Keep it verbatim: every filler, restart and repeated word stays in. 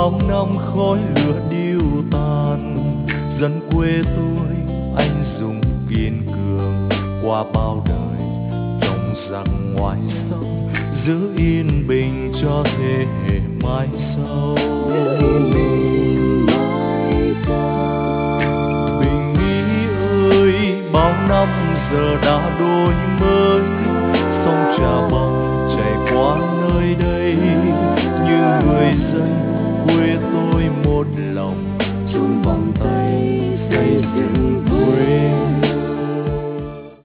bao năm khói lửa điêu tàn, dân quê tôi anh dũng kiên cường qua bao đời trong giặc ngoài sông, giữ yên bình cho thế hệ mai sau.